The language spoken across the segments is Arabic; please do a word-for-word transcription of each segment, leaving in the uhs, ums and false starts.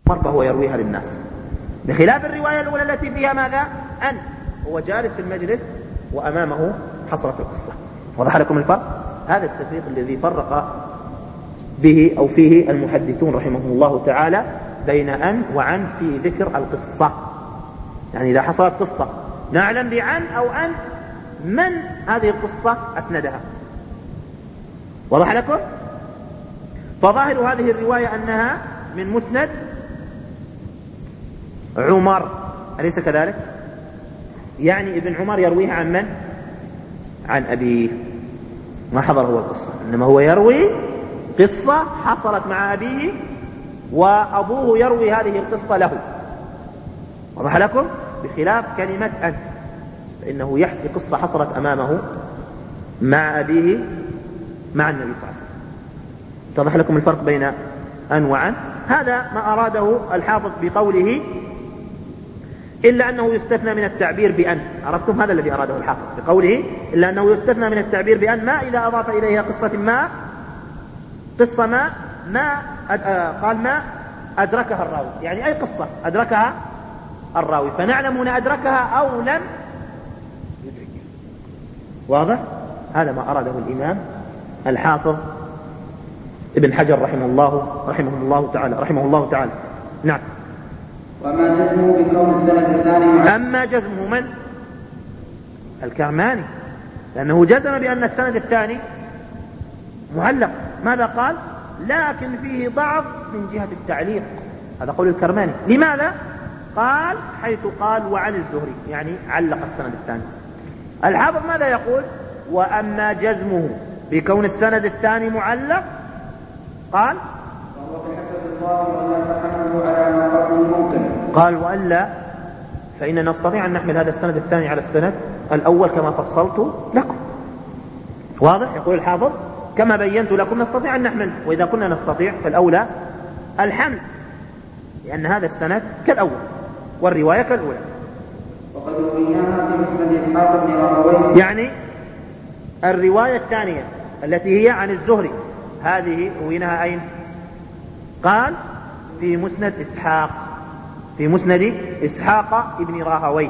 فهو يرويها للناس، بخلاف الرواية الأولى التي فيها ماذا؟ أن هو جالس في المجلس وأمامه حصلت القصة. وضح لكم الفرق؟ هذا التفريق الذي فرق به أو فيه المحدثون رحمهم الله تعالى بين أن وعن في ذكر القصة. يعني إذا حصلت قصة نعلم بعن أو أن من هذه القصة أسندها. وضح لكم؟ فظاهر هذه الرواية أنها من مسند عمر، أليس كذلك؟ يعني ابن عمر يرويها عن من؟ عن أبيه، ما حضر هو القصة، إنما هو يروي قصة حصلت مع أبيه وأبوه يروي هذه القصة له. وضح لكم؟ بخلاف كلمة أن، فإنه يحكي قصة حصلت أمامه مع أبيه مع النبي صلى الله عليه وسلم. اتضح لكم الفرق بين أن وعن؟ هذا ما أراده الحافظ بقوله إلا أنه يستثنى من التعبير بأن. عرفتم هذا الذي أراده الحافظ بقوله إلا أنه يستثنى من التعبير بأن، ما إذا أضاف إليها قصة ما قصة ما ما قال ما أدركها الراوي، يعني أي قصة أدركها الراوي، فنعلم هنا أدركها أو لم يدركها. واضح؟ هذا ما أراده الإمام الحافظ ابن حجر رحمه الله رحمه الله تعالى رحمه الله تعالى. نعم. وما جزمه بكون السند الثاني. أما جزمه من؟ الكرماني، لأنه جزم بأن السند الثاني معلق. ماذا قال؟ لكن فيه ضعف من جهة التعليق. هذا قول الكرماني. لماذا؟ قال حيث قال وعن الزهري، يعني علق السند الثاني. الحافظ ماذا يقول؟ وأما جزمه بكون السند الثاني معلق قال قال وألا فإننا نستطيع أن نحمل هذا السند الثاني على السند الأول كما فصلت لكم. واضح؟ يقول الحافظ كما بينت لكم نستطيع أن نحمل، وإذا كنا نستطيع فالأولى الحمل، لأن هذا السند كالأول والرواية كالأولى. وقد رويناها في مسند إسحاق بن راهويه، يعني الرواية الثانية التي هي عن الزهري هذه رويناها أين؟ قال في مسند إسحاق، في مسند إسحاق ابن راهويه،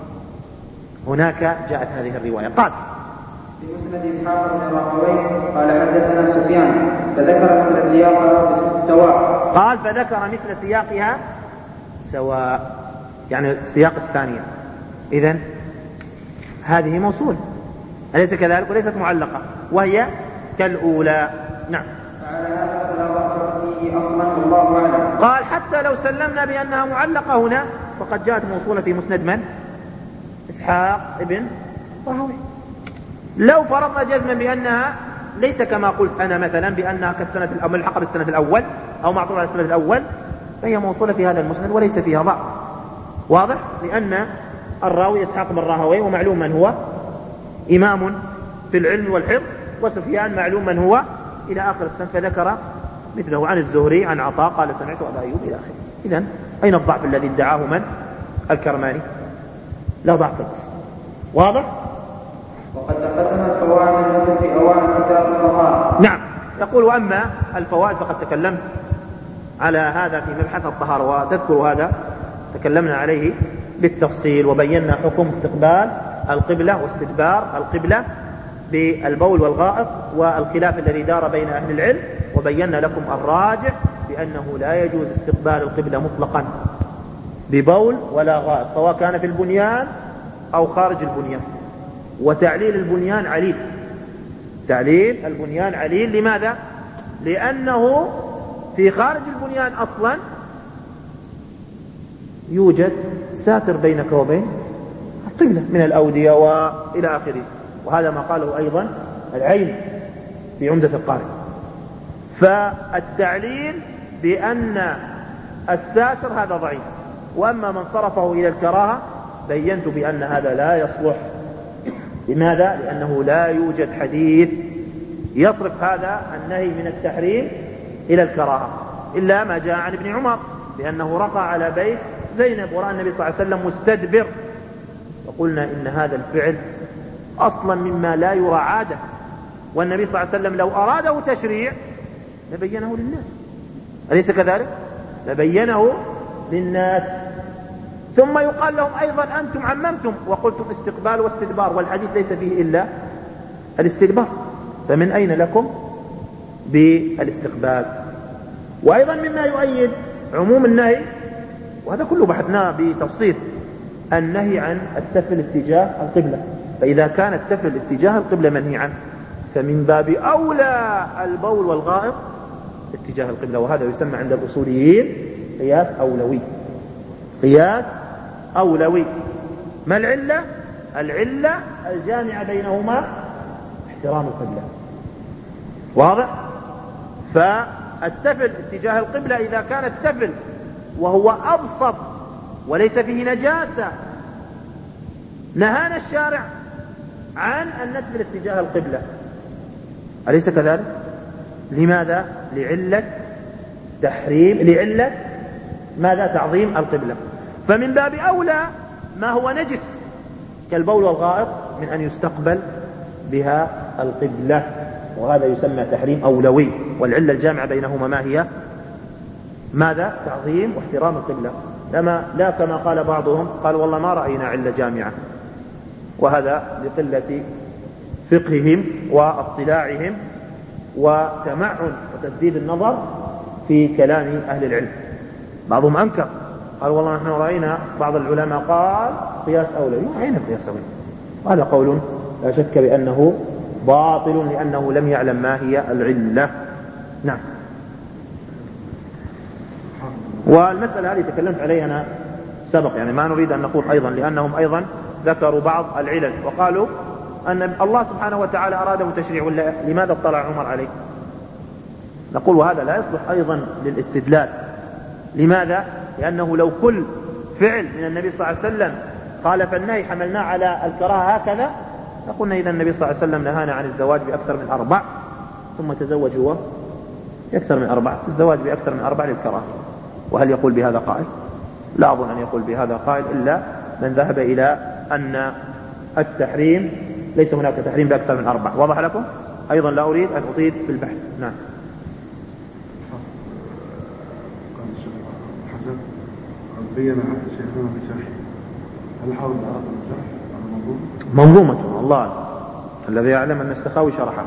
هناك جاءت هذه الرواية. قال في مسند إسحاق بن راهويه قال حدثنا سفيان فذكر مثل سياقها سواء. قال فذكر مثل سياقها سواء، يعني سياق الثانية. إذن هذه موصولة أليس كذلك؟ وليست معلقة وهي كالأولى. نعم. فعلى هذا فلا ضعف فيه أصلا والله أعلم. قال حتى لو سلمنا بأنها معلقة هنا فقد جاءت موصولة في مسند من؟ إسحاق ابن راهويه. لو فرضنا جزما بأنها ليس كما قلت أنا مثلا بأنها كالسنة ملحقة بالسنة الأول أو معطوفة على السنة الأول، فهي موصولة في هذا المسند وليس فيها ضعف. واضح؟ لأن الراوي إسحاق بن راهويه ومعلوم من هو، إمام في العلم والحفظ، وسفيان معلوم من هو إلى آخر السنة، فذكر مثله عن الزهري عن عطاء قال سمعت أبا أيوب إلى آخره. إذن أين الضعف الذي ادعاه من؟ الكرماني. لا ضعف في القصة. واضح؟ وقد تقدمت فوائد المتن في أوائل كتاب الطهارة. نعم. يقول وأما الفوائد فقد تكلمت على هذا في مبحث الطهارة، وتذكر هذا تكلمنا عليه بالتفصيل وبينا حكم استقبال القبلة واستدبار القبلة بالبول والغائط والخلاف الذي دار بين أهل العلم، وبينا لكم الراجح بأنه لا يجوز استقبال القبلة مطلقا ببول ولا غائط، سواء كان في البنيان أو خارج البنيان. وتعليل البنيان عليل، تعليل البنيان عليل. لماذا؟ لأنه في خارج البنيان أصلا يوجد ساتر بينك وبين القبلة من الأودية وإلى آخره، وهذا ما قاله أيضا العين في عمدة القارئ. فالتعليل بأن الساتر هذا ضعيف. وأما من صرفه إلى الكراهة بينت بأن هذا لا يصلح. لماذا؟ لأنه لا يوجد حديث يصرف هذا النهي من التحريم إلى الكراهة إلا ما جاء عن ابن عمر بأنه رقى على بيت زينب ورأى النبي صلى الله عليه وسلم مستدبر، وقلنا إن هذا الفعل أصلا مما لا يرى عادة، والنبي صلى الله عليه وسلم لو أراده تشريع لبينه للناس، أليس كذلك؟ لبينه للناس. ثم يقال لهم أيضا أنتم عممتم وقلتم استقبال واستدبار، والحديث ليس فيه إلا الاستدبار، فمن أين لكم بالاستقبال؟ وأيضا مما يؤيد عموم النهي، وهذا كله بحثناه بتفصيل، النهي عن التفل اتجاه القبلة. فإذا كان التفل اتجاه القبلة منهي عنه، فمن باب أولى البول والغائط اتجاه القبلة، وهذا يسمى عند الأصوليين قياس أولوي. قياس أولوي. ما العلة؟ العلة الجامعة بينهما احترام القبلة. واضح؟ فالتفل اتجاه القبلة إذا كان التفل وهو أبسط وليس فيه نجاسة نهانا الشارع عن أن نتفل اتجاه القبلة، أليس كذلك؟ لماذا؟ لعلة تحريم، لعلة ماذا؟ تعظيم القبلة. فمن باب أولى ما هو نجس كالبول والغائط من أن يستقبل بها القبلة، وهذا يسمى تحريم أولوي. والعلة الجامعة بينهما ما هي؟ ماذا؟ تعظيم واحترام القبلة. لما لا كما قال بعضهم، قال والله ما رأينا علة جامعة، وهذا لقلة فقههم واطلاعهم وتمعن وتسديد النظر في كلام أهل العلم. بعضهم أنكر، قال والله نحن رأينا، بعض العلماء قال قياس أولوي. أين قياس أولوي؟ هذا قول لا شك بأنه باطل، لأنه لم يعلم ما هي العلة. نعم. والمسألة هذه تكلمت عليها أنا سبق، يعني ما نريد أن نقول أيضا، لأنهم أيضا ذكروا بعض العلل وقالوا أن الله سبحانه وتعالى أراده تشريع، ولا لماذا اطلع عمر عليه؟ نقول وهذا لا يصلح أيضا للاستدلال. لماذا؟ لأنه لو كل فعل من النبي صلى الله عليه وسلم خالف النهي حملناه على الكراهة هكذا، لقلنا إذا النبي صلى الله عليه وسلم نهانا عن الزواج بأكثر من أربع ثم تزوج هو بأكثر من أربع، الزواج بأكثر من أربع للكراهة. وهل يقول بهذا قائل؟ لا أظن أن يقول بهذا قائل إلا من ذهب إلى أن التحريم ليس هناك تحريم بأكثر من أربع. واضح لكم؟ أيضا لا أريد أن أطيل في البحث. نعم. بين حتى شيخنا في شرح، هل حاول العرب الشرح على منظومة؟ منظومة الله الذي يعلم أن السخاوي شرحها،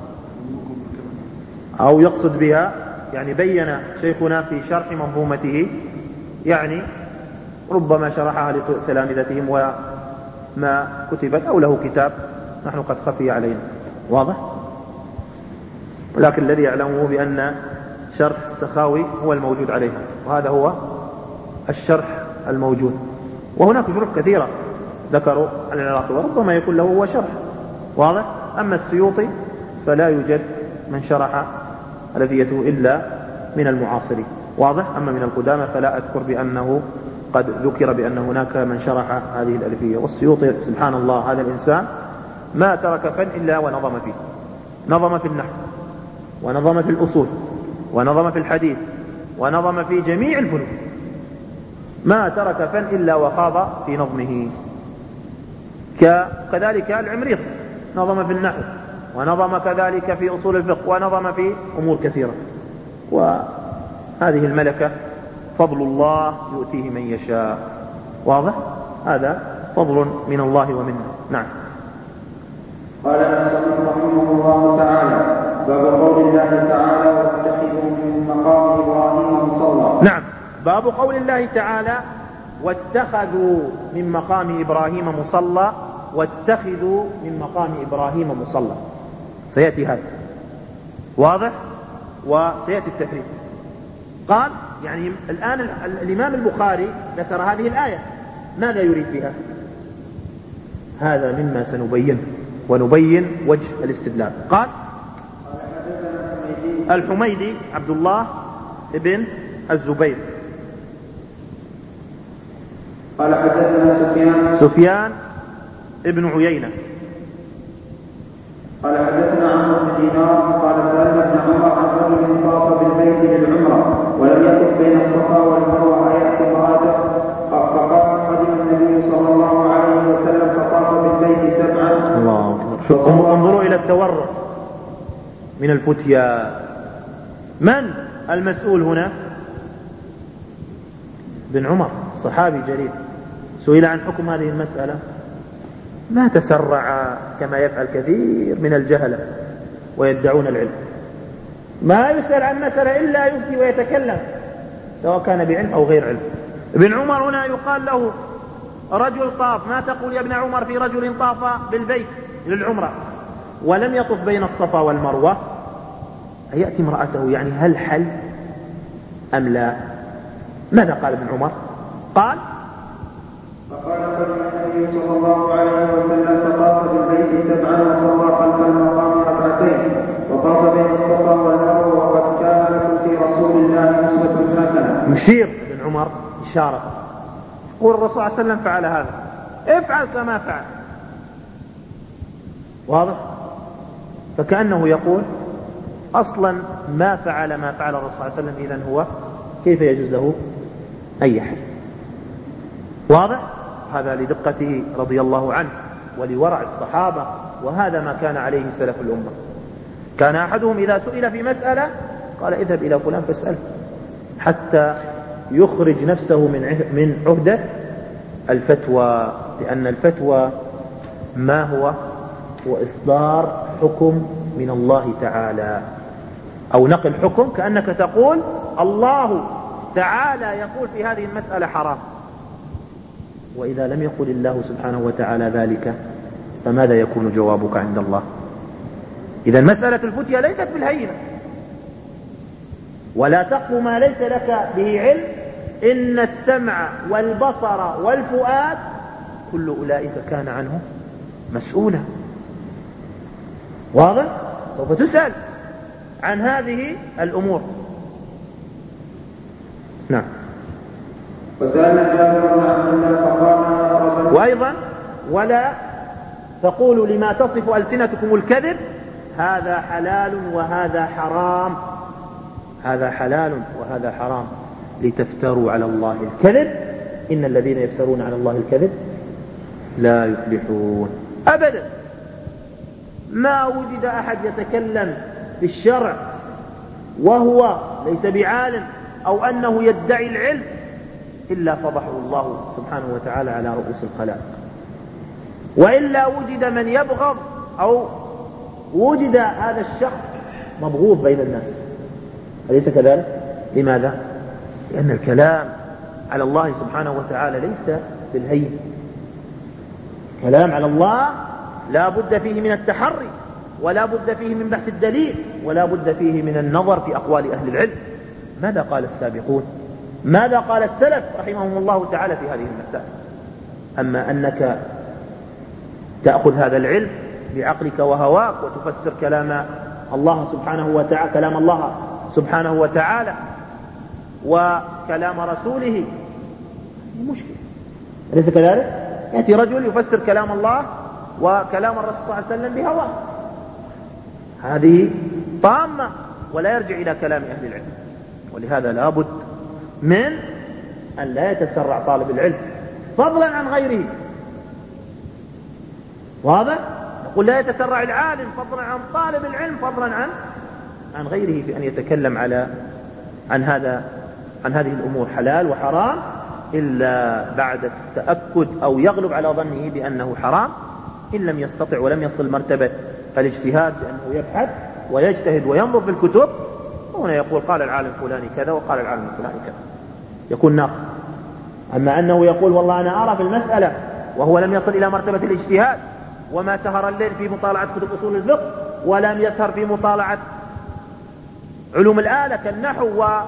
أو يقصد بها يعني بين شيخنا في شرح منظومته، يعني ربما شرحها لتلامذتهم وما كتبت، أو له كتاب نحن قد خفي علينا. واضح؟ ولكن الذي يعلمه بأن شرح السخاوي هو الموجود عليها، وهذا هو الشرح الموجود. وهناك شروح كثيرة ذكروا العراقي، وربما يكون له هو شرح. واضح؟ أما السيوطي فلا يوجد من شرح ألفيته إلا من المعاصرين. واضح؟ أما من القدامى فلا أذكر بأنه قد ذكر بأن هناك من شرح هذه الألفية. والسيوطي سبحان الله هذا الإنسان ما ترك فن إلا ونظم فيه، نظم في النحو، ونظم في الأصول، ونظم في الحديث، ونظم في جميع الفنون، ما ترك فن إلا وخاض في نظمه. كذلك العمريط نظم في النحو، ونظم كذلك في أصول الفقه، ونظم في أمور كثيرة. وهذه الملكة فضل الله يؤتيه من يشاء. واضح؟ هذا فضل من الله ومنه. نعم. قال المصنف رحمه الله تعالى: باب قول الله تعالى: واتخذوا من مقام إبراهيم مصلى. نعم، باب قول الله تعالى: واتخذوا من مقام إبراهيم مصلى. واتخذوا من مقام إبراهيم مصلى، سيأتي هذا. واضح؟ وسيأتي التفريق. قال يعني الآن الإمام البخاري ذكر هذه الآية، ماذا يريد بها؟ هذا مما سنبين، ونبين وجه الاستدلال. قال الحميدي عبد الله ابن الزبير قال حدثنا سفيان سفيان ابن عيينة قال حدثنا عمرو بن دينار قال سألنا ابن عمر عن رجل طاف بالبيت للعمرة ولم يطف بين الصفا والمروة أيأتي امرأته، فقال قدم النبي صلى الله عليه وسلم فطاف بالبيت سبعا. الله أكبر. انظروا إلى التورع من الفتيا. من المسؤول هنا؟ بن عمر صحابي جليل سئل عن حكم هذه المسألة ما تسرع كما يفعل كثير من الجهلة ويدعون العلم، ما يسأل عن مسألة إلا يفتي ويتكلم سواء كان بعلم أو غير علم. ابن عمر هنا يقال له رجل طاف، ما تقول يا ابن عمر في رجل طاف بالبيت للعمرة ولم يطف بين الصفا والمروة؟ يأتي امرأته يعني هل حل أم لا؟ ماذا قال ابن عمر؟ قال فقال قدم النبي صلى الله عليه وسلم فطاف بالبيت سبعا وصلى خلف المقام ركعتين وطاف بين الصفا والمروة وقد كان لكم في رسول الله أسوة حسنة. يشير ابن عمر إشارة، يقول الرسول صلى الله عليه وسلم فعل هذا، افعل كما فعل. واضح؟ فكأنه يقول أصلا ما فعل ما فعل الرسول صلى الله عليه وسلم، إذن هو كيف يجوز له أي حل؟ واضح؟ هذا لدقته رضي الله عنه ولورع الصحابة، وهذا ما كان عليه سلف الأمة. كان أحدهم إذا سئل في مسألة قال اذهب إلى فلان فاسأله حتى يخرج نفسه من عهدة الفتوى، لأن الفتوى ما هو؟ هو إصدار حكم من الله تعالى أو نقل حكم، كأنك تقول الله تعالى يقول في هذه المسألة حرام، وإذا لم يقل الله سبحانه وتعالى ذلك فماذا يكون جوابك عند الله؟ إذا مسألة الفتية ليست بالهينة، ولا تقف ما ليس لك به علم، إن السمع والبصر والفؤاد كل أولئك كان عنه مسؤولا. واضح؟ سوف تسأل عن هذه الأمور. نعم. وسألنا جابر بن عبد الله فقال وأيضا ولا تقولوا لما تصف ألسنتكم الكذب هذا حلال وهذا حرام، هذا حلال وهذا حرام لتفتروا على الله الكذب، إن الذين يفترون على الله الكذب لا يفلحون أبدا. ما وجد أحد يتكلم في الشرع وهو ليس بعالم أو أنه يدعي العلم إلا فضحه الله سبحانه وتعالى على رؤوس الخلائق، وإلا وجد من يبغض أو وجد هذا الشخص مبغوض بين الناس، أليس كذلك؟ لماذا؟ لأن الكلام على الله سبحانه وتعالى ليس بالهين، كلام على الله لا بد فيه من التحري، ولا بد فيه من بحث الدليل، ولا بد فيه من النظر في أقوال أهل العلم. ماذا قال السابقون؟ ماذا قال السلف رحمهم الله تعالى في هذه المسائل؟ أما أنك تأخذ هذا العلم بعقلك وهواك وتفسر كلام الله سبحانه وتعالى كلام الله سبحانه وتعالى وكلام رسوله، هي مشكلة، أليس كذلك؟ يأتي رجل يفسر كلام الله وكلام الرسول صلى الله عليه وسلم بهواه، هذه طامة ولا يرجع إلى كلام أهل العلم. ولهذا لا بد من أن لا يتسرع طالب العلم فضلا عن غيره. واضح؟ نقول لا يتسرع العالم فضلا عن طالب العلم فضلا عن عن غيره في أن يتكلم على عن هذا عن هذه الأمور حلال وحرام إلا بعد التأكد أو يغلب على ظنه بأنه حرام، إن لم يستطع ولم يصل مرتبة الاجتهاد بأنه يبحث ويجتهد وينظر في الكتب، هنا يقول قال العالم فلاني كذا وقال العالم فلاني كذا، يكون ناقض. أما أنه يقول والله أنا أرى في المسألة وهو لم يصل إلى مرتبة الاجتهاد وما سهر الليل في مطالعة كتب أصول الفقه ولم يسهر في مطالعة علوم الآلة كالنحو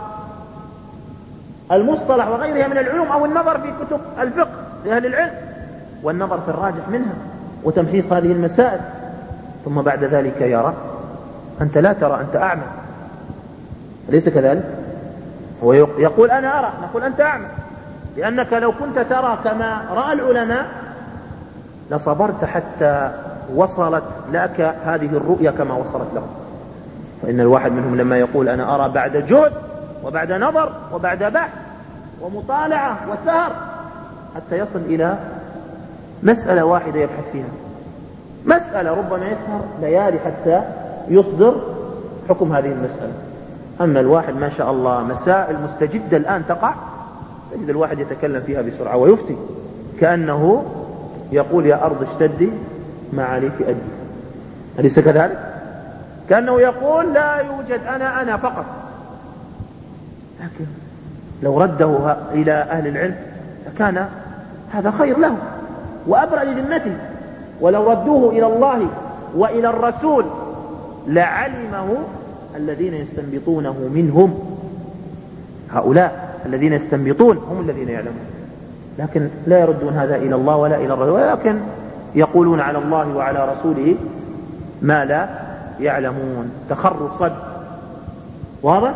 والمصطلح وغيرها من العلوم، أو النظر في كتب الفقه لأهل العلم والنظر في الراجح منها وتمحيص هذه المسائل، ثم بعد ذلك يرى أنت لا ترى، أنت أعمى، أليس كذلك؟ هو يقول أنا أرى، نقول أنت أعمى، لأنك لو كنت ترى كما رأى العلماء لصبرت حتى وصلت لك هذه الرؤية كما وصلت لهم. فإن الواحد منهم لما يقول أنا أرى بعد جهد وبعد نظر وبعد بحث ومطالعة وسهر حتى يصل إلى مسألة واحدة يبحث فيها، مسألة ربما يسهر ليالي حتى يصدر حكم هذه المسألة. أما الواحد ما شاء الله مسائل مستجدة الآن تقع تجد الواحد يتكلم فيها بسرعة ويفتي كأنه يقول يا أرض اشتدي ما عليك أدي، أليس كذلك؟ كأنه يقول لا يوجد أنا أنا فقط. لكن لو رده إلى أهل العلم لكان هذا خير له وأبرأ لذمته، ولو ردوه إلى الله وإلى الرسول لعلمه الذين يستنبطونه منهم. هؤلاء الذين يستنبطون هم الذين يعلمون، لكن لا يردون هذا إلى الله ولا إلى الرسول، ولكن يقولون على الله وعلى رسوله ما لا يعلمون تخرصا. واضح؟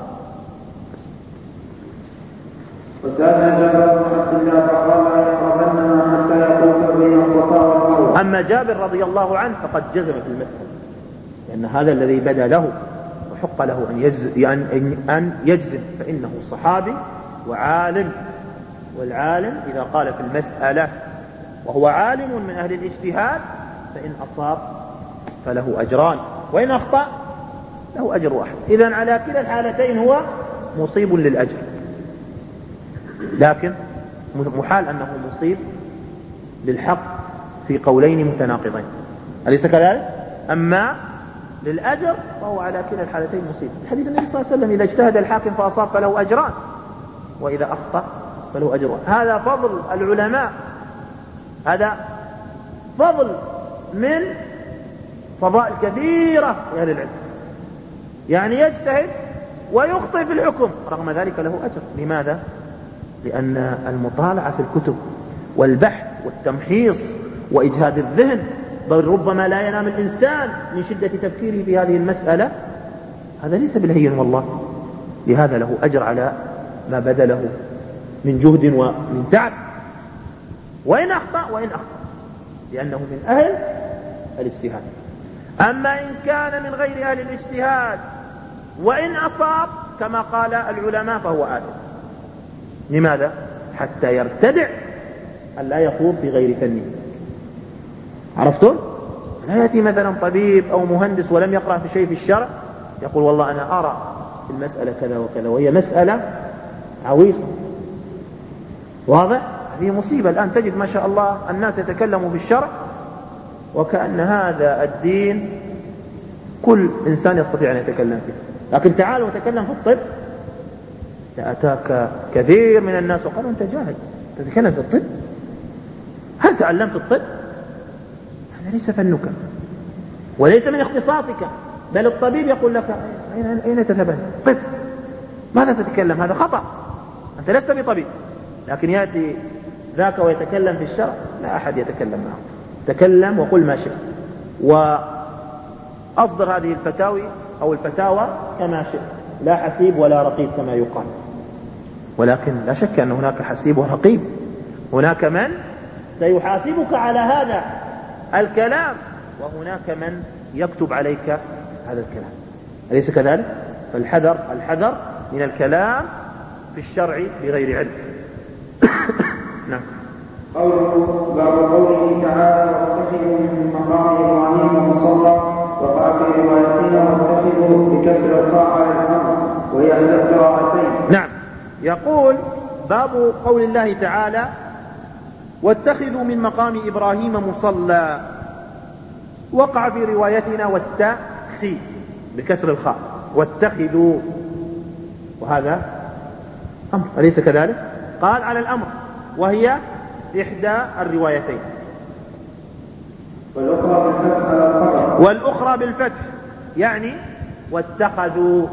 وسأل جابر بن عبد الله فقال لا يقربننا حتى يطوف بين الصفا والمروة. أما جابر رضي الله عنه فقد جزم في المسألة، لأن هذا الذي بدا له وحق له أن يجزم, أن يجزم فإنه صحابي وعالم، والعالم إذا قال في المسألة وهو عالم من أهل الاجتهاد فإن أصاب فله أجران وإن أخطأ له أجر واحد. إذن على كلا الحالتين هو مصيب للأجر، لكن محال أنه مصيب للحق في قولين متناقضين، أليس كذلك؟ أما للأجر فهو على كلا الحالتين مصيب. حديث النبي صلى الله عليه وسلم إذا اجتهد الحاكم فأصاب فله أجران وإذا أخطأ فله أجر. هذا فضل العلماء، هذا فضل من فضائل كثيرة لأهل العلم، يعني يجتهد ويخطئ في الحكم رغم ذلك له أجر. لماذا؟ لأن المطالعة في الكتب والبحث والتمحيص وإجهاد الذهن، بل ربما لا ينام الإنسان من شدة تفكيره في هذه المسألة، هذا ليس بالهين والله، لهذا له أجر على ما بذله من جهد ومن تعب، وإن أخطأ وإن أخطأ لأنه من أهل الاجتهاد. أما إن كان من غير أهل الاجتهاد وإن أصاب كما قال العلماء فهو آثم. لماذا؟ حتى يرتدع أن لا يخوض في غير فنه. عرفتم؟ لا يأتي مثلا طبيب أو مهندس ولم يقرأ في شيء في الشرع يقول والله أنا أرى المسألة كذا وكذا وهي مسألة عويصة. واضح؟ هذه مصيبة. الآن تجد ما شاء الله الناس يتكلموا في الشرع وكأن هذا الدين كل إنسان يستطيع أن يتكلم فيه، لكن تعالوا وتكلم في الطب لأتاك كثير من الناس وقالوا أنت جاهل تتكلم في الطب، هل تعلمت الطب؟ هذا ليس فنك وليس من اختصاصك، بل الطبيب يقول لك أين, أين تذهب؟ طب ماذا تتكلم؟ هذا خطأ، أنت لست بطبيب. لكن يأتي ذاك ويتكلم في الشرع لا أحد يتكلم معه، تكلم وقل ما شئت وأصدر هذه الفتاوي أو الفتاوى كما شئت، لا حسيب ولا رقيب كما يقال. ولكن لا شك أن هناك حسيب ورقيب، هناك من سيحاسبك على هذا الكلام وهناك من يكتب عليك هذا الكلام، أليس كذلك؟ فالحذر الحذر من الكلام في الشرع بغير علم. نعم. قوله بعد قوله تعالى واتخذوا من مقام إبراهيم مصلى، وقع في روايتنا واتخذوا بكسر الخاء على الأمر وهي إحدى القراءتين. نعم. يقول باب قول الله تعالى واتخذوا من مقام إبراهيم مصلى، وقع في روايتنا والتخي بكسر الخاء واتخذوا، وهذا أمر أليس كذلك؟ قال على الأمر وهي إحدى الروايتين، والأخرى بالفتح على الخبر، والأخرى بالفتح يعني واتخذوا،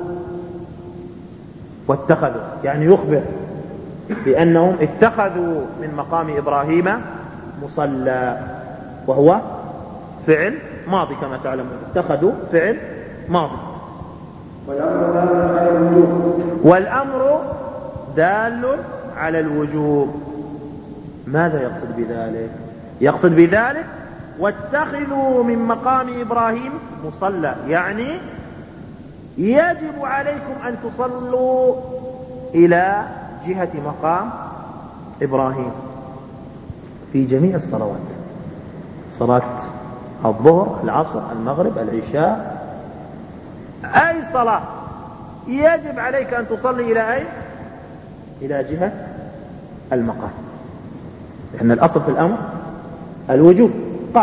واتخذوا يعني يخبر بأنهم اتخذوا من مقام إبراهيم مصلى، وهو فعل ماضي كما تعلمون، اتخذوا فعل ماضي. والأمر دال على الوجوب، والأمر دال على الوجوب. ماذا يقصد بذلك؟ يقصد بذلك واتخذوا من مقام إبراهيم مصلى، يعني يجب عليكم أن تصلوا إلى جهة مقام إبراهيم في جميع الصلوات، صلاة الظهر العصر المغرب العشاء، أي صلاة يجب عليك أن تصلي إلى أين؟ إلى جهة المقام، لأن الأصل في الأمر الوجوب. قال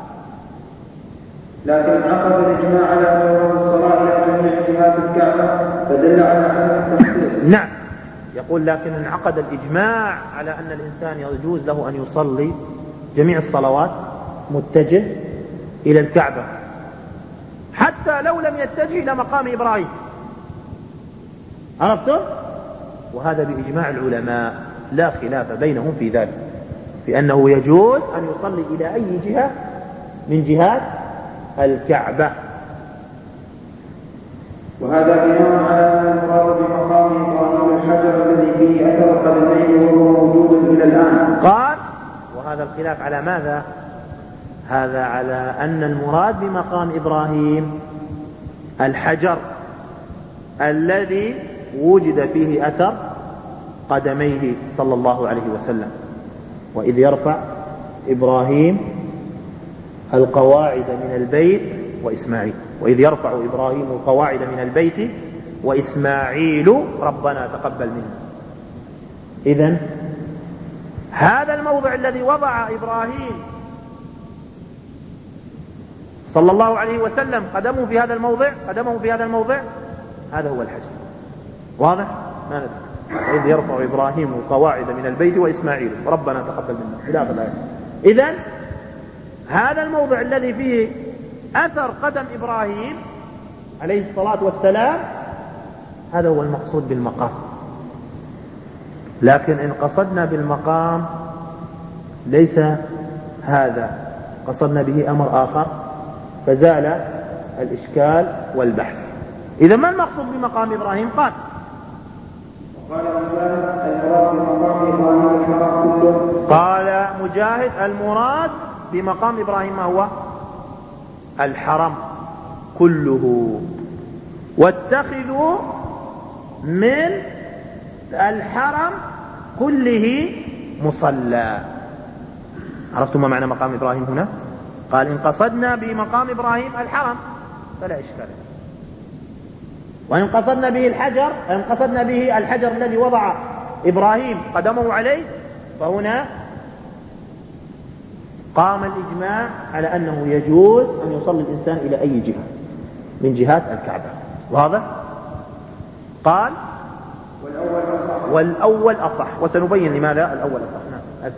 لكن انعقد الإجماع على أن الصلاة إلى جميع جهات الكعبة فدل على عدم التخصيص. نعم، يقول لكن انعقد الإجماع على أن الإنسان يجوز له أن يصلي جميع الصلوات متجه إلى الكعبة حتى لو لم يتجه إلى مقام إبراهيم. عرفتم؟ وهذا بإجماع العلماء لا خلاف بينهم في ذلك، في أنه يجوز أن يصلي إلى أي جهة من جهات الكعبة. وهذا بناء على أن المراد بمقام إبراهيم الحجر الذي فيه أثر قدميه وهو موجود إلى الآن. قال وهذا الخلاف على ماذا؟ هذا على أن المراد بمقام إبراهيم الحجر الذي وجد فيه أثر قدميه صلى الله عليه وسلم، وإذ يرفع إبراهيم القواعد من البيت وإسماعيل وإذ يرفع إبراهيم القواعد من البيت وإسماعيل ربنا تقبل منا. إذن هذا الموضع الذي وضع إبراهيم صلى الله عليه وسلم قدمه في هذا الموضع قدمه في هذا الموضع هذا هو الحجر. واضح؟ ما ندري. إذ يرفع إبراهيم القواعد من البيت وإسماعيل ربنا تقبل منا إلى آخر الآية. إذن هذا الموضع الذي فيه أثر قدم إبراهيم عليه الصلاة والسلام هذا هو المقصود بالمقام. لكن إن قصدنا بالمقام ليس هذا، قصدنا به أمر آخر فزال الإشكال والبحث. إذا ما المقصود بمقام إبراهيم؟ قال قال مجاهد المراد بمقام إبراهيم الحرم كله. قال مجاهد المراد بمقام إبراهيم ما هو؟ الحرم كله. واتخذوا من الحرم كله مصلى. عرفتم ما معنى مقام إبراهيم هنا؟ قال إن قصدنا بمقام إبراهيم الحرم فلا إشكال، وإن قصدنا به الحجر إن قصدنا به الحجر الذي وضع إبراهيم قدمه عليه فهنا قام الإجماع على أنه يجوز أن يصلي الإنسان إلى أي جهة من جهات الكعبة. واضح؟ قال والأول أصح. والأول أصح، وسنبين لماذا الأول أصح. نعم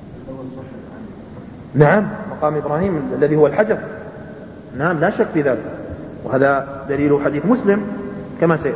نعم مقام إبراهيم الذي هو الحجر، نعم لا شك في ذلك، وهذا دليل حديث مسلم كما سيأتي.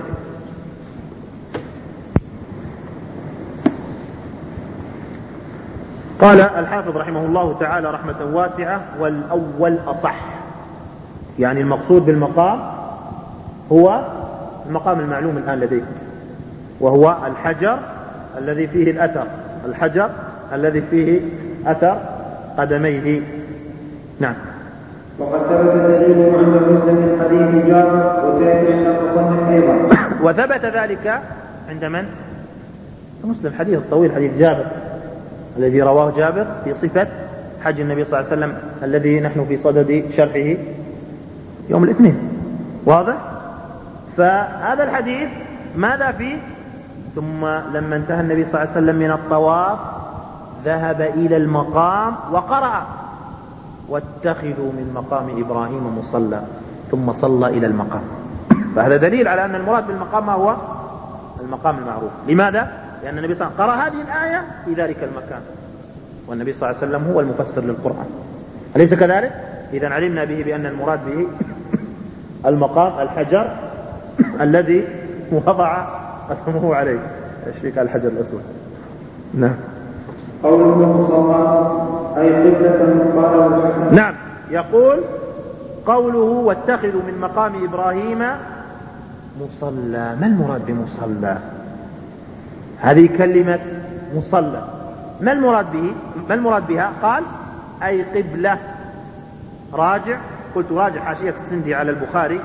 قال الحافظ رحمه الله تعالى رحمة واسعة والأول أصح، يعني المقصود بالمقام هو المقام المعلوم الآن لديكم، وهو الحجر الذي فيه الأثر الحجر الذي فيه أثر قدميه. نعم. وقد ثبت دليله عند مسلم من حديث جابر وسيأتي عند المصنف أيضا. وثبت ذلك عند من؟ مسلم، حديث الطويل حديث جابر الذي رواه جابر في صفة حج النبي صلى الله عليه وسلم الذي نحن في صدد شرحه يوم الاثنين. واضح؟ فهذا الحديث ماذا فيه؟ ثم لما انتهى النبي صلى الله عليه وسلم من الطواف ذهب إلى المقام وقرأ واتخذوا من مقام إبراهيم مصلى ثم صلى إلى المقام. فهذا دليل على أن المراد بالمقام ما هو المقام المعروف. لماذا؟ لأن النبي صلى الله عليه وسلم قرأ هذه الآية في ذلك المكان، والنبي صلى الله عليه وسلم هو المفسر للقرآن، أليس كذلك؟ إذا علمنا به بأن المراد به المقام الحجر الذي وضع قدمه عليه. ايش فيك الحجر الأسود؟ نعم. قوله مصلى أي قبلة قاله الحسن. نعم، يقول قوله واتخذوا من مقام إبراهيم مصلى. ما المراد بمصلى؟ هذه كلمة مصلى ما المراد به؟ ما المراد بها؟ قال أي قبلة. راجع، قلت راجع حاشية السندي على البخاري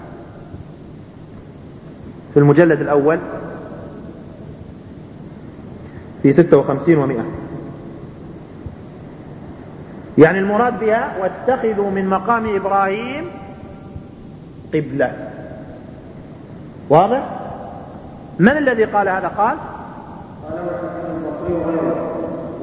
في المجلد الأول في ستة وخمسين ومئة، يعني المراد بها واتخذوا من مقام إبراهيم قبلة. واضح؟ من الذي قال هذا؟ قال قال الحسن البصري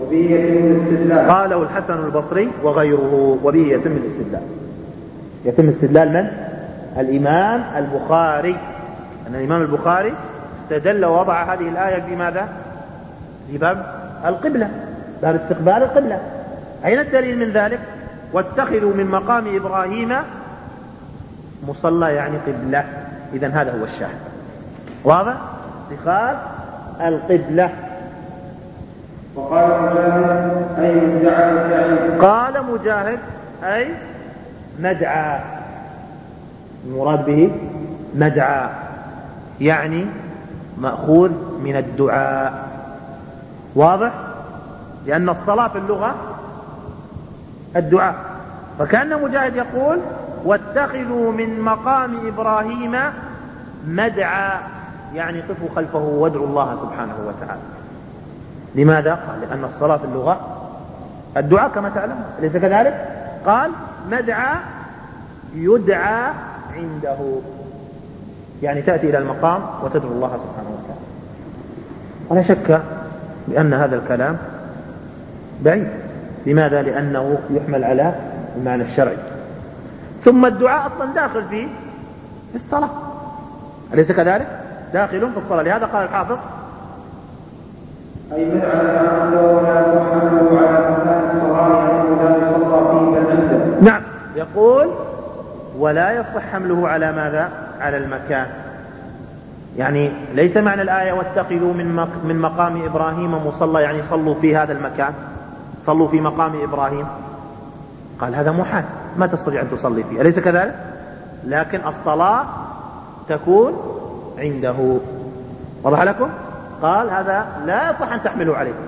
وبه يتم الاستدلال. قاله الحسن البصري وغيره وبه يتم الاستدلال. يتم استدلال من؟ الإمام البخاري، أن الإمام البخاري استدل ووضع هذه الآية في ماذا؟ في باب القبلة، باب استقبال القبلة. أين الدليل من ذلك؟ واتخذوا من مقام إبراهيم مصلى يعني قبلة. إذن هذا هو الشاهد. واضح؟ اتخاذ القبلة. وقال مجاهد أي مدعى الداعي. قال مجاهد أي مدعى، المراد به مدعى يعني مأخوذ من الدعاء. واضح؟ لأن الصلاة في اللغة الدعاء، فكأن مجاهد يقول واتخذوا من مقام إبراهيم مدعى يعني قفوا خلفه وادعوا الله سبحانه وتعالى. لماذا؟ قال لأن الصلاة في اللغة الدعاء كما تعلم، أليس كذلك؟ قال مدعى يدعى عنده، يعني تأتي إلى المقام وتدعو الله سبحانه وتعالى. ولا شك بأن هذا الكلام بعيد. لماذا؟ لأنه يحمل على المعنى الشرعي. ثم الدعاء أصلا داخل في الصلاة، أليس كذلك؟ داخل في الصلاة. لهذا قال الحافظ أي مدعى عنده ولا يصح حمله على مكان الصلاة لأنه لا يصلى فيه بل عنده. نعم، يقول ولا يصح حمله على ماذا؟ على المكان. يعني ليس معنى الآية واتخذوا من من مقام إبراهيم مصلى يعني صلوا في هذا المكان، صلوا في مقام إبراهيم. قال هذا محال، ما تستطيع أن تصلي فيه، أليس كذلك؟ لكن الصلاة تكون عنده. وضح لكم؟ قال هذا لا يصح أن تحملوا عليه.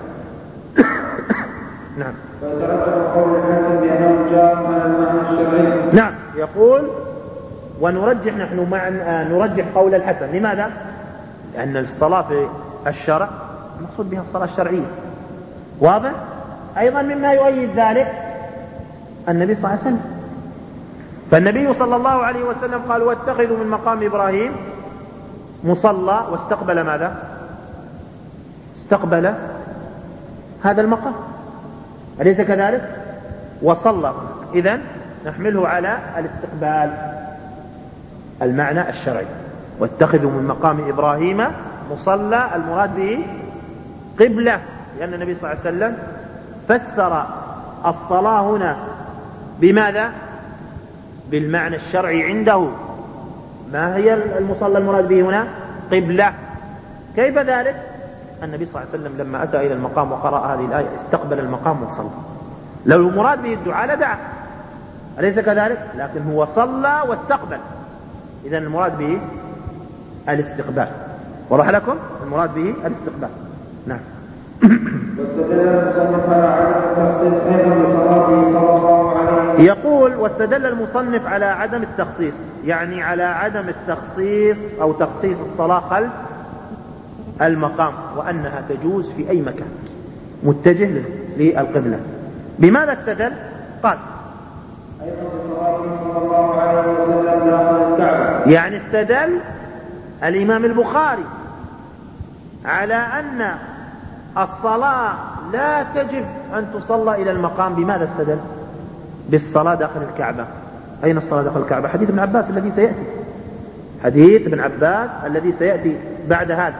نعم. فترجح قول الحسن بأنه جاء على المعنى الشرعي. نعم، يقول ونرجح نحن مع نرجح قول الحسن. لماذا؟ لأن الصلاة في الشرع المقصود بها الصلاة الشرعية. واضح؟ أيضا مما يؤيد ذلك النبي صلى الله عليه وسلم، فالنبي صلى الله عليه وسلم قال واتخذوا من مقام إبراهيم مصلى، واستقبل ماذا؟ استقبل هذا المقام، أليس كذلك؟ وصلى. إذن نحمله على الاستقبال، المعنى الشرعي. واتخذوا من مقام إبراهيم مصلى، المراد به قبلة، لأن النبي صلى الله عليه وسلم فسر الصلاة هنا بماذا؟ بالمعنى الشرعي عنده. ما هي المصلى المراد به هنا؟ قبلة. كيف ذلك؟ النبي صلى الله عليه وسلم لما أتى إلى المقام وقرأ هذه الآية استقبل المقام وصلى. لو المراد به الدعاء لدعا، أليس كذلك؟ لكن هو صلى واستقبل، إذن المراد به الاستقبال. وضح لكم؟ المراد به الاستقبال. نعم. واستدل المصنف على عدم التخصيص أيضا بصلاته صلى الله عليه وسلم. يقول واستدل المصنف على عدم التخصيص، يعني على عدم التخصيص أو تخصيص الصلاة خلف المقام، وأنها تجوز في أي مكان متجه للقبلة. بماذا استدل؟ قال أيضا بصلاته صلى الله عليه وسلم داخل الكعبة. يعني استدل الإمام البخاري على أن الصلاة لا تجب أن تصلى إلى المقام. بماذا استدل؟ بالصلاة داخل الكعبة. أين الصلاة داخل الكعبة؟ حديث ابن عباس الذي سيأتي، حديث ابن عباس الذي سيأتي بعد هذا،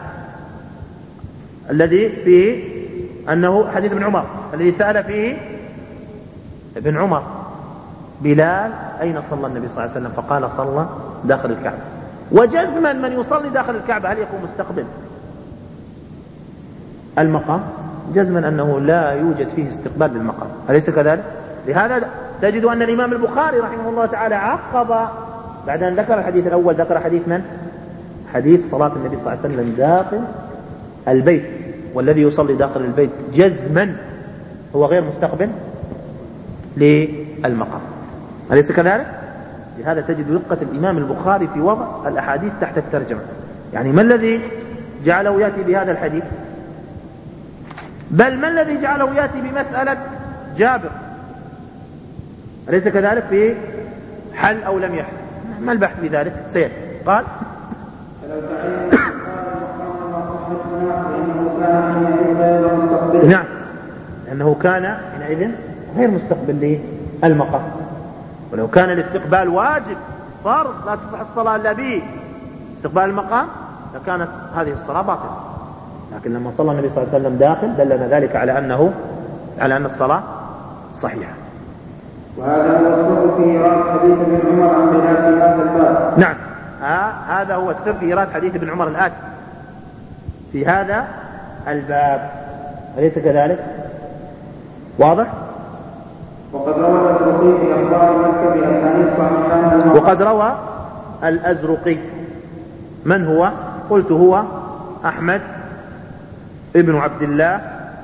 الذي فيه أنه حديث ابن عمر الذي سأل فيه ابن عمر بلال أين صلى النبي صلى الله عليه وسلم؟ فقال صلى داخل الكعبة. وجزما من يصلي داخل الكعبة هل يكون مستقبل المقام؟ جزما أنه لا يوجد فيه استقبال للمقام، أليس كذلك؟ لهذا تجد أن الإمام البخاري رحمه الله تعالى عقب بعد أن ذكر الحديث الأول ذكر حديث من؟ حديث صلاة النبي صلى الله عليه وسلم داخل البيت، والذي يصلي داخل البيت جزما هو غير مستقبل للمقام، أليس كذلك؟ لهذا تجد دقة الإمام البخاري في وضع الأحاديث تحت الترجمة. يعني ما الذي جعله يأتي بهذا الحديث؟ بل ما الذي جعله يأتي بمسألة جابر؟ أليس كذلك؟ في حل أو لم يحل؟ ما البحث في ذلك؟ سيأتي. قال نعم، لأن أنه كان حينئذ غير مستقبل للمقام. ولو كان الاستقبال واجب فرض لا تصح الصلاة إلا به استقبال المقام لكانت هذه الصلاة باطلة، لكن لما صلى النبي صلى الله عليه وسلم داخل دلنا ذلك على أنه على أن الصلاة صحيحة. وهذا هو السر في إيراد حديث ابن عمر عن بلال في هذا الباب. نعم، آه هذا هو السر في إيراد حديث ابن عمر الآتي في هذا الباب، أليس كذلك؟ واضح؟ وقد روى الأزرقي في أخبار مكة بأسانيد صحيحة. وقد روى الأزرقي، من هو؟ قلت هو أحمد ابن عبد الله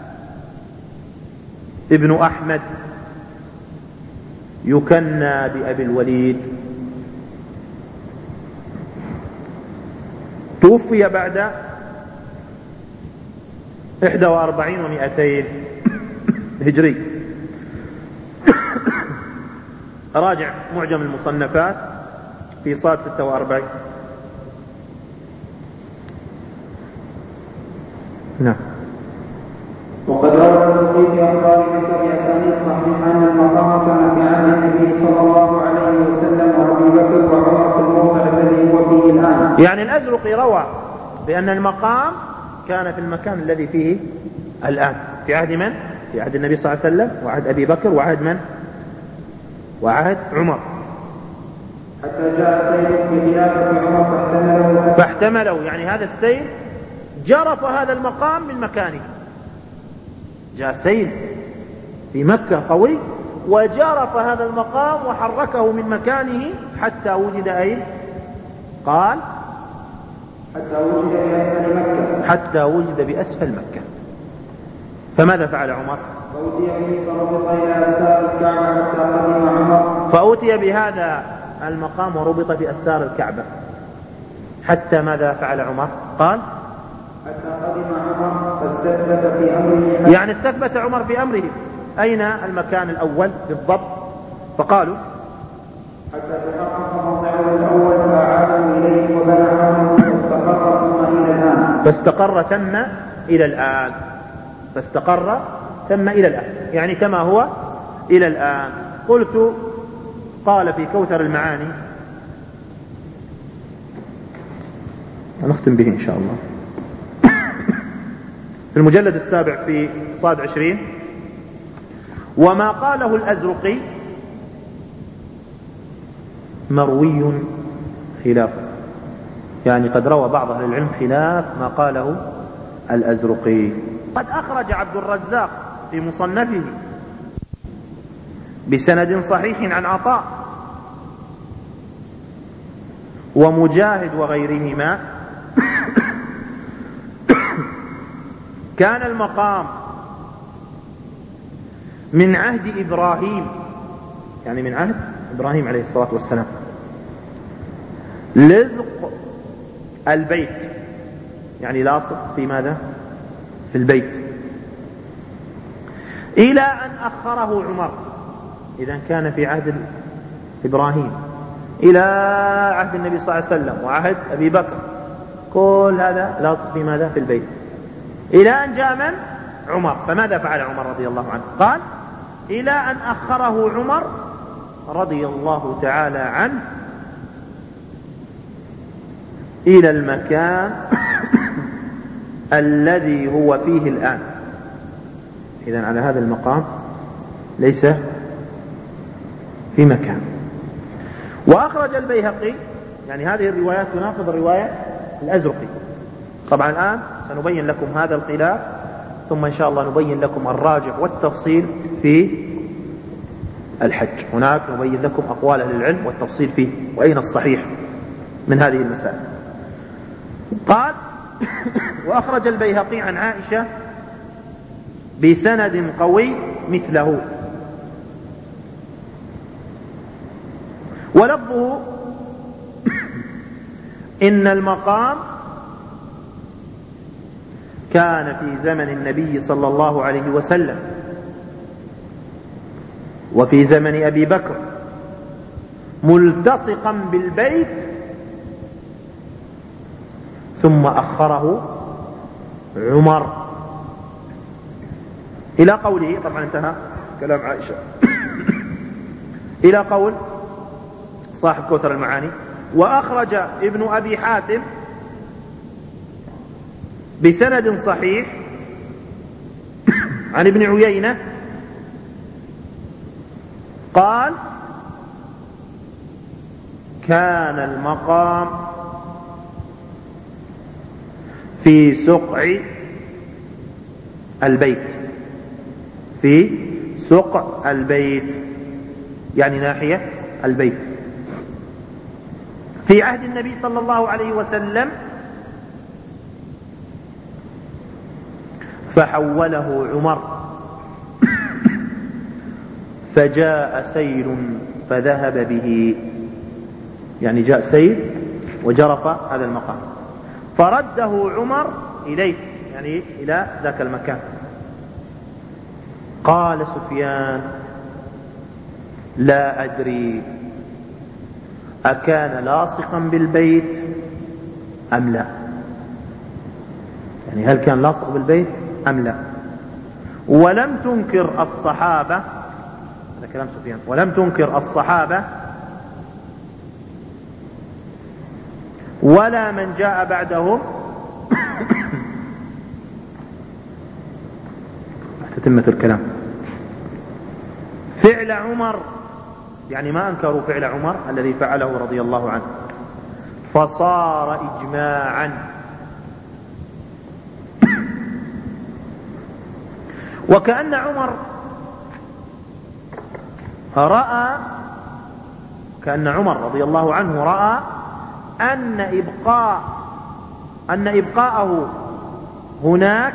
ابن أحمد يكنى بأبي الوليد، توفي بعد إحدى وأربعين ومئتين هجري. راجع معجم المصنفات في صاد ستة وأربعين. نعم. وقد روى البخاري في أخبار مكة بأسانيد صحيحة أن المقام كان في عهد النبي صلى الله عليه وسلم وأبي بكر وعمر في الموضع الذي هو فيه الآن. يعني الأزرقي روى بأن المقام كان في المكان الذي فيه الآن في عهد من؟ في عهد النبي صلى الله عليه وسلم وعهد أبي بكر وعهد من؟ وعهد عمر، حتى جاء سيل في خلافة عمر فاحتمله فاحتمله يعني هذا السيل جرف هذا المقام من مكانه. جاء سيل في مكة قوي وجرف هذا المقام وحركه من مكانه حتى وجد أين؟ قال حتى وجد بأسفل مكة حتى وجد بأسفل مكة. فماذا فعل عمر؟ فأتي به فربط إلى أستار الكعبة حتى قدم عمر. فأتي بهذا المقام وربط بأستار الكعبة حتى ماذا فعل عمر؟ قال حتى قدم عمر فاستثبت في أمره. يعني استثبت عمر في أمره. أين المكان الأول بالضبط؟ فقالوا حتى تحقق موضعه الأول فأعادوا إليه وبنى حوله فاستقر ثم إلى الآن. فاستقر تم إلى الآن فاستقر تم إلى الآن يعني كما هو إلى الآن. قلت قال في كوثر المعاني، نختم به إن شاء الله، في المجلد السابع في صاد عشرين: وما قاله الأزرقي مروي خلافه، يعني قد روى بعض أهل العلم خلاف ما قاله الأزرقي. قد أخرج عبد الرزاق في مصنفه بسند صحيح عن عطاء ومجاهد وغيرهما كان المقام من عهد إبراهيم، يعني من عهد إبراهيم عليه الصلاة والسلام، لزق البيت، يعني لاصق في ماذا؟ في البيت، إلى أن أخره عمر. إذا كان في عهد إبراهيم إلى عهد النبي صلى الله عليه وسلم وعهد أبي بكر، كل هذا لاصق في ماذا؟ في البيت، إلى أن جاء من؟ عمر. فماذا فعل عمر رضي الله عنه؟ قال إلى أن أخره عمر رضي الله تعالى عنه إلى المكان الذي هو فيه الآن. إذن على هذا المقام ليس في مكان. وأخرج البيهقي، يعني هذه الروايات تناقض الرواية الأزرقي. طبعا الآن سنبين لكم هذا الخلاف، ثم إن شاء الله نبين لكم الراجح والتفصيل في الحج. هناك نبين لكم أقوال أهل العلم والتفصيل فيه وأين الصحيح من هذه المسائل. قال وأخرج البيهقي عن عائشة بسند قوي مثله، ولفظه إن المقام كان في زمن النبي صلى الله عليه وسلم وفي زمن أبي بكر ملتصقا بالبيت، ثم أخره عمر. إلى قوله، طبعا انتهى كلام عائشة، إلى قول صاحب كوثر المعاني: وأخرج ابن أبي حاتم بسند صحيح عن ابن عيينة قال: كان المقام في سقع البيت، في سقع البيت يعني ناحية البيت، في عهد النبي صلى الله عليه وسلم، فحوله عمر فجاء سيل فذهب به، يعني جاء سيل وجرف هذا المقام، فرده عمر إليه، يعني إلى ذاك المكان. قال سفيان: لا أدري أكان لاصقا بالبيت أم لا، يعني هل كان لاصق بالبيت أم لا. ولم تنكر الصحابة، هذا كلام سفيان، ولم تنكر الصحابة ولا من جاء بعدهم تتمة الكلام فعل عمر، يعني ما أنكروا فعل عمر الذي فعله رضي الله عنه، فصار إجماعا. وكأن عمر رأى، كأن عمر رضي الله عنه رأى أن إبقاء أن إبقاءه هناك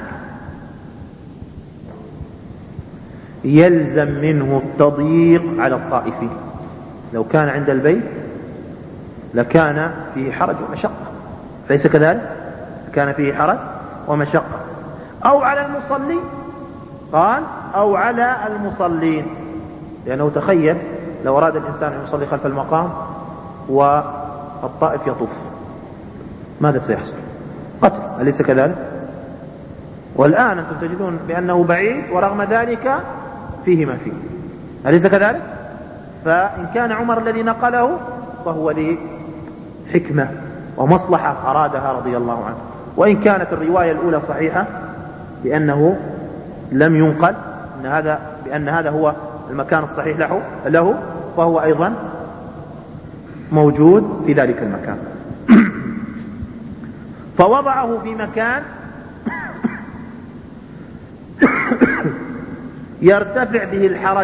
يلزم منه التضييق على الطائفين. لو كان عند البيت لكان فيه حرج ومشقة، ليس كذلك؟ كان فيه حرج ومشقة. أو على المصلي، قال: أو على المصلين، لأنه تخيل لو أراد الإنسان أن يصلي خلف المقام والطائف يطوف، ماذا سيحصل؟ قتل، أليس كذلك؟ والآن أنتم تجدون بأنه بعيد ورغم ذلك فيه ما فيه، أليس كذلك؟ فإن كان عمر الذي نقله فهو لحكمة ومصلحة أرادها رضي الله عنه. وإن كانت الرواية الأولى صحيحة بأنه لم ينقل أن هذا بأن هذا هو المكان الصحيح له له فهو أيضا موجود في ذلك المكان. فوضعه في مكان يرتفع به الحرج،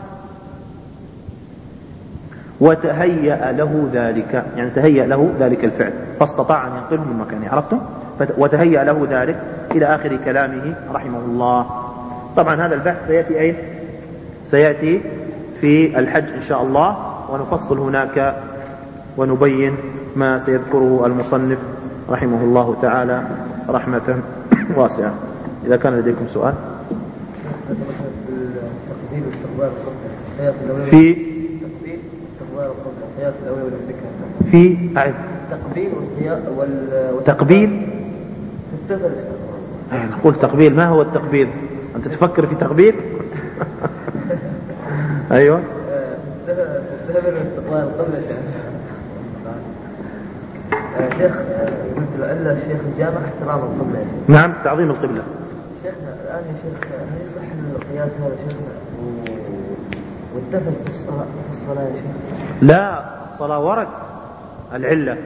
وتهيأ له ذلك، يعني تهيأ له ذلك الفعل، فاستطاع أن ينقله من مكانه، عرفتم؟ وتهيأ له ذلك إلى آخر كلامه رحمه الله. طبعا هذا البحث سيأتي أين؟ سيأتي في الحج إن شاء الله، ونفصل هناك ونبين ما سيذكره المصنف رحمه الله تعالى رحمة واسعة. إذا كان لديكم سؤال في تقبيل استقبال القبلة، قياس الأولى والذكر في أعد تقبيل وال تقبيل في التفل استقبال. أي نقول تقبيل، ما هو التقبيل؟ أنت تفكر في تقبيل؟ أيوة التفل استقبال القبلة. شيخ قلت العلة الشيخ الجامع احترام القبلة. نعم، تعظيم القبلة. شيخنا الآن يا شيخ، هل يصح القياس هذا شيخنا والدفن في الصلاة في الصلاة يا شيخ؟ لا، الصلاة ورد العلة،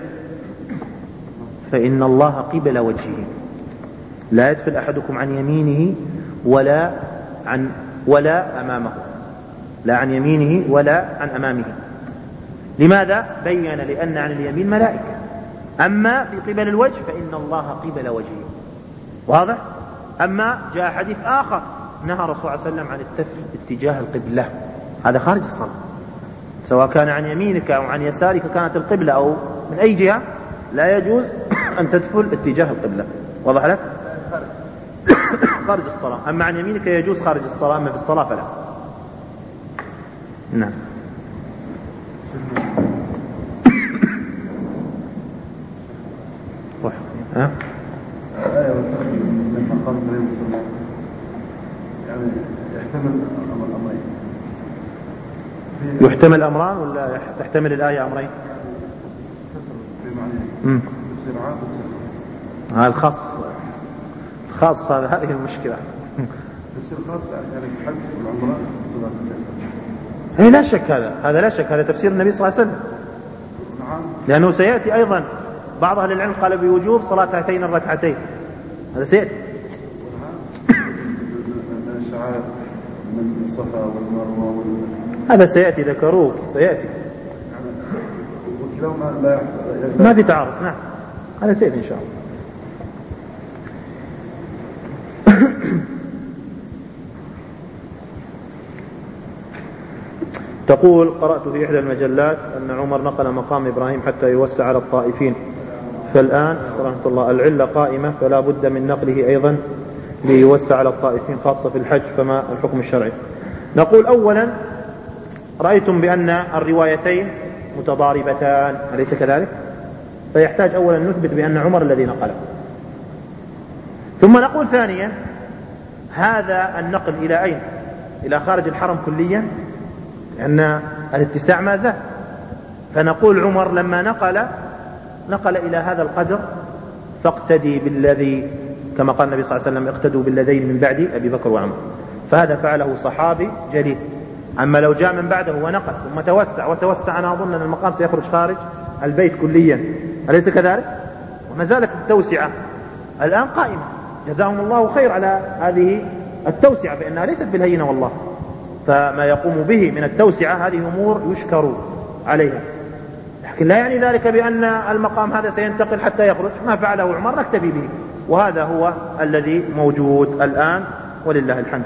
فإن الله قبل وجهه، لا يدفل أحدكم عن يمينه ولا عن ولا أمامه، لا عن يمينه ولا عن أمامه. لماذا؟ بين لأن عن اليمين ملائكة، أما في قبل الوجه فإن الله قبل وجهه. واضح؟ أما جاء حديث آخر نهى الرسول صلى الله عليه وسلم عن التفل اتجاه القبلة، هذا خارج الصلاة، سواء كان عن يمينك أو عن يسارك كانت القبلة أو من أي جهة، لا يجوز أن تدفل اتجاه القبلة. واضح لك؟ خارج الصلاة. أما عن يمينك يجوز خارج الصلاة، أما في الصلاة فلا. نعم. ها؟ يعني يحتمل أمرين. يحتمل أمران ولا تحتمل الآية أمرين؟ في معنى تفسير عام وتفسير هذا الخاص خاص هذا هذه المشكلة. تفسير خاص يعني الحج والعمرة صلاة الليل. إيه لا شك هذا هذا لا شك هذا تفسير النبي صلى الله عليه وسلم. نعم. لأنه سيأتي أيضا بعض أهل العلم قال بوجوب صلاة هاتين الركعتين هذا سيأتي. من الشعائر من الصفا والمروة وال... هذا سيأتي ذكروه سيأتي يعني وكلاهما لا يحتمل ما في تعارض. نعم هذا سيأتي إن شاء الله. تقول قرأت في إحدى المجلات أن عمر نقل مقام إبراهيم حتى يوسع على الطائفين فالآن رحمة الله العلة قائمة فلا بد من نقله أيضا ليوسع على الطائفين خاصة في الحج فما الحكم الشرعي؟ نقول أولا رأيتم بأن الروايتين متضاربتان أليس كذلك؟ فيحتاج أولا نثبت بأن عمر الذي نقله. ثم نقول ثانيا هذا النقل إلى أين؟ إلى خارج الحرم كليا لأن الاتساع ما زال. فنقول عمر لما نقل نقل إلى هذا القدر فاقتدي بالذي كما قال النبي صلى الله عليه وسلم اقتدوا بالذين من بعد أبي بكر وعمر. فهذا فعله صحابي جليل. أما لو جاء من بعده ونقل ثم توسع وتوسع أنا أظن أن المقام سيخرج خارج البيت كليا أليس كذلك؟ وما زالت التوسعة الآن قائمة جزاهم الله خير على هذه التوسعة فإنها ليست بالهينة والله. فما يقوم به من التوسعة هذه أمور يشكر عليها لكن لا يعني ذلك بأن المقام هذا سينتقل حتى يخرج. ما فعله عمر نكتفي به وهذا هو الذي موجود الآن ولله الحمد.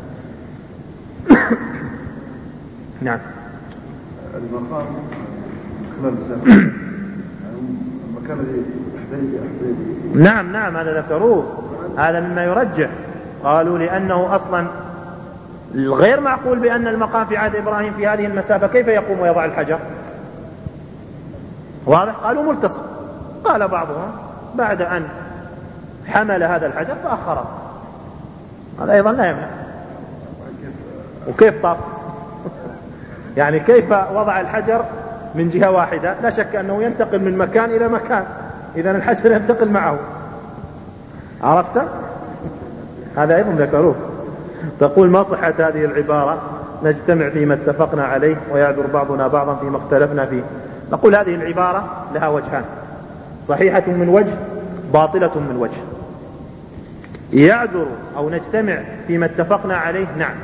نعم المقام خلال السنة المكان الذي حديدي حديدي نعم نعم هذا ذكروه هذا مما يرجح. قالوا لأنه أصلا غير معقول بأن المقام في عهد إبراهيم في هذه المسافة كيف يقوم ويضع الحجر واضح؟ قالوا ملتصق. قال بعضهم بعد أن حمل هذا الحجر فأخره هذا أيضا لا يمنع. وكيف طاف يعني كيف وضع الحجر من جهة واحدة؟ لا شك أنه ينتقل من مكان إلى مكان إذن الحجر ينتقل معه عرفت؟ هذا أيضا ذكروه. تقول ما صحة هذه العبارة نجتمع فيما اتفقنا عليه ويعذر بعضنا بعضا فيما اختلفنا فيه؟ نقول هذه العبارة لها وجهان صحيحة من وجه باطلة من وجه. يعذر أو نجتمع فيما اتفقنا عليه نعم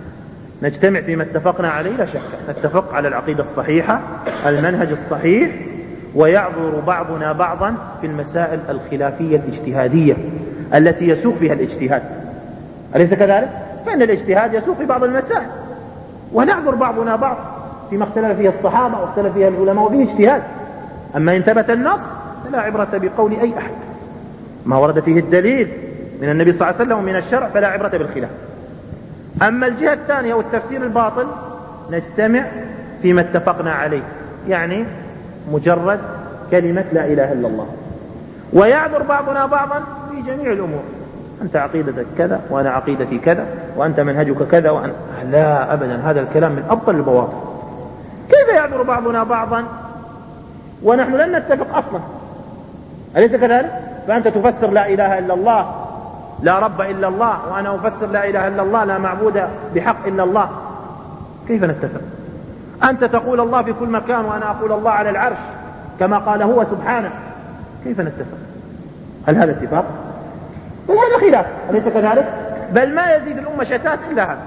نجتمع فيما اتفقنا عليه لا شك نتفق على العقيدة الصحيحة المنهج الصحيح ويعذر بعضنا بعضا في المسائل الخلافية الاجتهادية التي يسوق فيها الاجتهاد أليس كذلك؟ فإن الاجتهاد يسوق في بعض المسائل ونعذر بعضنا بعض فيما اختلف فيها الصحابة واختلف فيها العلماء وفيه اجتهاد. أما إن ثبت النص فلا عبرة بقول أي أحد ما ورد فيه الدليل من النبي صلى الله عليه وسلم ومن الشرع فلا عبرة بالخلاف. أما الجهة الثانية والتفسير الباطل نجتمع فيما اتفقنا عليه يعني مجرد كلمة لا إله إلا الله ويعذر بعضنا بعضا في جميع الأمور أنت عقيدتك كذا وأنا عقيدتي كذا وأنت منهجك كذا وأنا لا أبدا هذا الكلام من أبطل البواطل. كيف يعذر بعضنا بعضا ونحن لن نتفق أصلا أليس كذلك؟ فأنت تفسر لا إله إلا الله لا رب إلا الله وأنا أفسر لا إله إلا الله لا معبود بحق إلا الله كيف نتفق؟ أنت تقول الله في كل مكان وأنا أقول الله على العرش كما قال هو سبحانه كيف نتفق؟ هل هذا اتفاق؟ بل هذا خلاف أليس كذلك؟ بل ما يزيد الأمة شتات إلا هذا.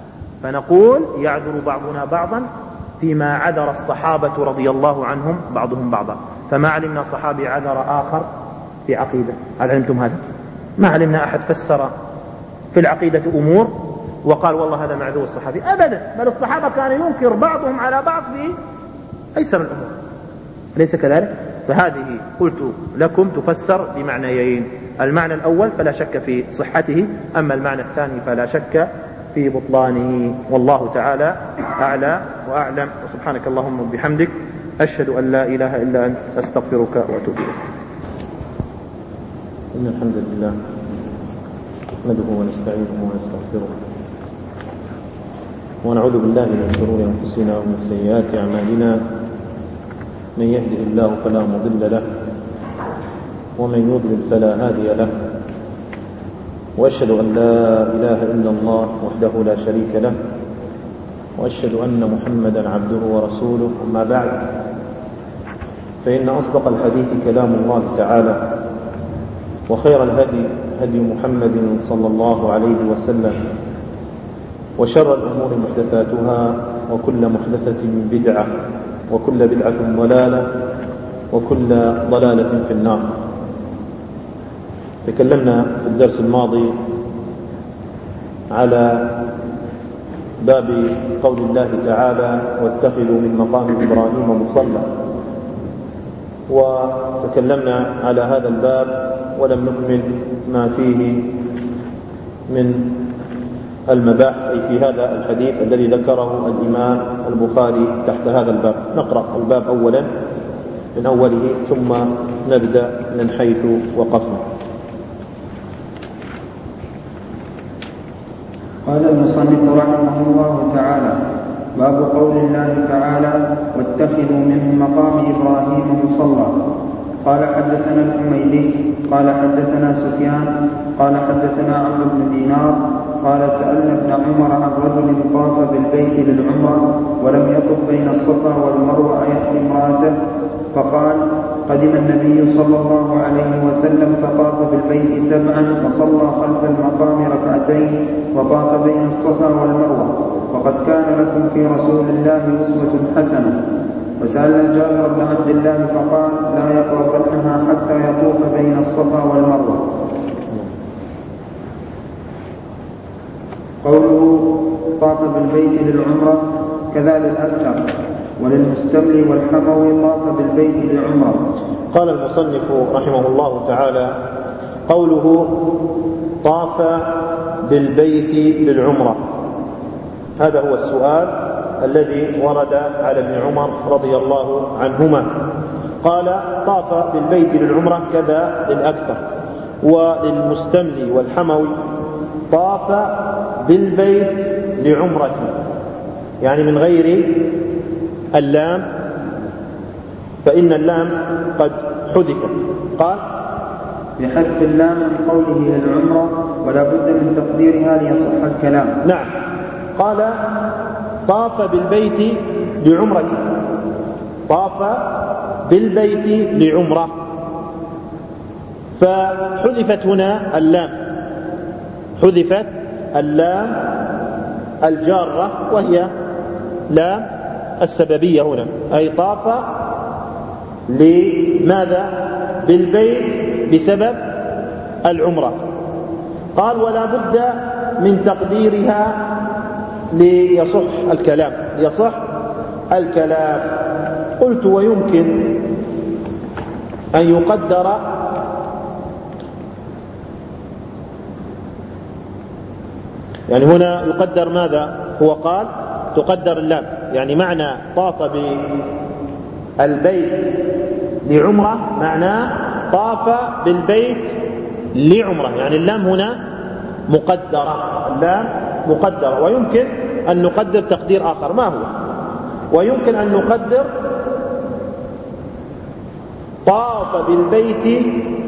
فنقول يعذر بعضنا بعضا فيما عذر الصحابة رضي الله عنهم بعضهم بعضا. فما علمنا صحابي عذر آخر في عقيدة هل علمتم هذا؟ ما علمنا أحد فسر في العقيدة أمور وقال والله هذا معذور الصحابي أبدا. بل الصحابة كان ينكر بعضهم على بعض في أيسر الأمور أليس كذلك؟ فهذه قلت لكم تفسر بمعنيين المعنى الأول فلا شك في صحته أما المعنى الثاني فلا شك في بطلانه والله تعالى أعلى وأعلم. وسبحانك اللهم وبحمدك أشهد أن لا إله إلا أنت أستغفرك وأتوب إليك. إن الحمد لله نحمده ونستعينه ونستغفره ونعوذ بالله من شرور أنفسنا ومن سيئات أعمالنا، من يهده الله فلا مضل له ومن يضلل فلا هادي له، وأشهد أن لا إله إلا الله وحده لا شريك له، وأشهد أن محمدا عبده ورسوله. أما بعد، فإن أصدق الحديث كلام الله تعالى، وخير الهدي هدي محمد صلى الله عليه وسلم، وشر الأمور محدثاتها، وكل محدثة بدعة، وكل بدعة ضلالة، وكل ضلالة في النار. تكلمنا في الدرس الماضي على باب قول الله تعالى: واتخذوا من مقام إبراهيم مصلى، وتكلمنا على هذا الباب ولم نكمل ما فيه من المباحث أي في هذا الحديث الذي ذكره الإمام البخاري تحت هذا الباب. نقرأ الباب أولا من أوله ثم نبدأ من حيث وقفنا. قال المصنف رحمه الله تعالى: باب قول الله تعالى: واتخذوا من مقام إبراهيم مصلى. قال حدثنا الحميدي قال حدثنا سفيان قال حدثنا عمرو بن دينار قال: سألنا ابن عمر عن رجل طاف بالبيت للعمرة ولم يطف بين الصفا والمروة أيأتي امرأته؟ فقال: قدم النبي صلى الله عليه وسلم فطاف بالبيت سبعا فصلى خلف المقام ركعتين وطاف بين الصفا والمروة، وقد كان لكم في رسول الله أسوة حسنة. وسألنا جابر بن عبد الله فقال: لا يقربنها حتى يطوف بين الصفا والمروة. قوله طاف بالبيت للعمرة كذا للأكثر، وللمستملي والحموي طاف بالبيت لعمرة. قال المصنف رحمه الله تعالى: قوله طاف بالبيت للعمرة، هذا هو السؤال الذي ورد على ابن عمر رضي الله عنهما. قال: طاف بالبيت للعمرة كذا للأكثر، وللمستملي والحموي طاف بالبيت لعمرة، يعني من غير اللام، فإن اللام قد حذفت. قال: بحذف اللام من قوله للعمرة ولا بد من تقديرها ليصح الكلام. نعم. قال: طاف بالبيت لعمرة، طاف بالبيت لعمرة، فحذفت هنا اللام، حذفت اللام الجارة وهي لام السببية هنا، أي طاف لماذا؟ بالبيت بسبب العمرة. قال: ولا بد من تقديرها ليصح الكلام، ليصح الكلام. قلت: ويمكن أن يقدر يعني هنا يقدر ماذا؟ هو قال تقدر اللام، يعني معنى طاف بالبيت لعمرة معناه طاف بالبيت لعمرة، يعني اللام هنا مقدرة، اللام مقدرة. ويمكن أن نقدر تقدير آخر، ما هو؟ ويمكن أن نقدر طاف بالبيت